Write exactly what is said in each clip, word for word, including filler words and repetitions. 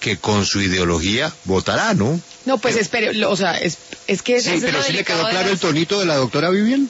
que con su ideología votará, ¿no? No, pues espere, lo- o sea, es, es que eso Sí, es pero lo sí le delicado quedó de claro la- el tonito de la doctora Vivian.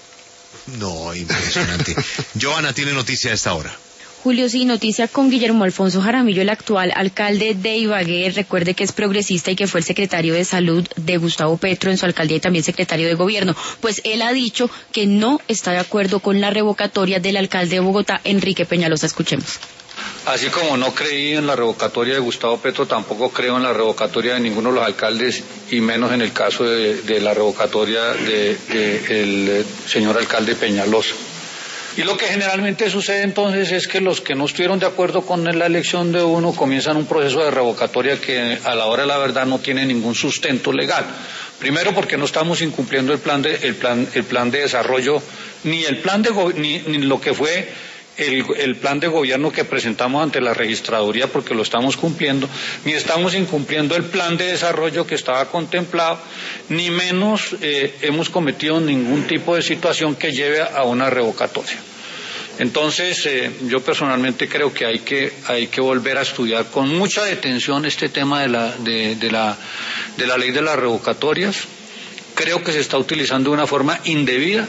No, impresionante. Joana tiene noticia a esta hora. Julio, sí, noticia con Guillermo Alfonso Jaramillo, el actual alcalde de Ibagué. Recuerde que es progresista y que fue el secretario de Salud de Gustavo Petro en su alcaldía y también secretario de Gobierno. Pues él ha dicho que no está de acuerdo con la revocatoria del alcalde de Bogotá, Enrique Peñalosa. Escuchemos. Así como no creí en la revocatoria de Gustavo Petro, tampoco creo en la revocatoria de ninguno de los alcaldes y menos en el caso de, de la revocatoria del de, señor alcalde Peñalosa. Y lo que generalmente sucede entonces es que los que no estuvieron de acuerdo con la elección de uno comienzan un proceso de revocatoria que a la hora de la verdad no tiene ningún sustento legal. Primero porque no estamos incumpliendo el plan de, el plan, el plan de desarrollo, ni el plan de ni, ni lo que fue El, el plan de gobierno que presentamos ante la registraduría, porque lo estamos cumpliendo, ni estamos incumpliendo el plan de desarrollo que estaba contemplado, ni menos eh, hemos cometido ningún tipo de situación que lleve a una revocatoria. Entonces, eh, yo personalmente creo que hay que hay que volver a estudiar con mucha detención este tema de la de, de la de la ley de las revocatorias. Creo que se está utilizando de una forma indebida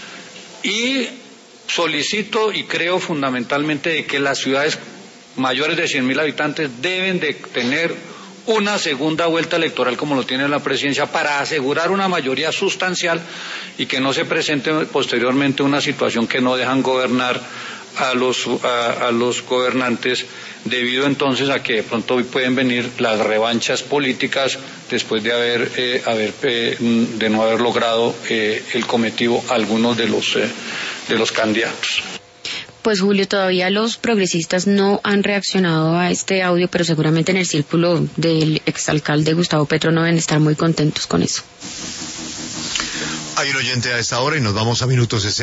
y solicito y creo fundamentalmente de que las ciudades mayores de cien mil habitantes deben de tener una segunda vuelta electoral como lo tiene la presidencia para asegurar una mayoría sustancial y que no se presente posteriormente una situación que no dejan gobernar a los a, a los gobernantes, debido entonces a que de pronto hoy pueden venir las revanchas políticas después de haber eh, haber eh, de no haber logrado eh, el cometido algunos de los eh, de los candidatos. Pues Julio, todavía los progresistas no han reaccionado a este audio, pero seguramente en el círculo del exalcalde Gustavo Petro no deben estar muy contentos con eso. Hay un oyente a esta hora y nos vamos a minutos.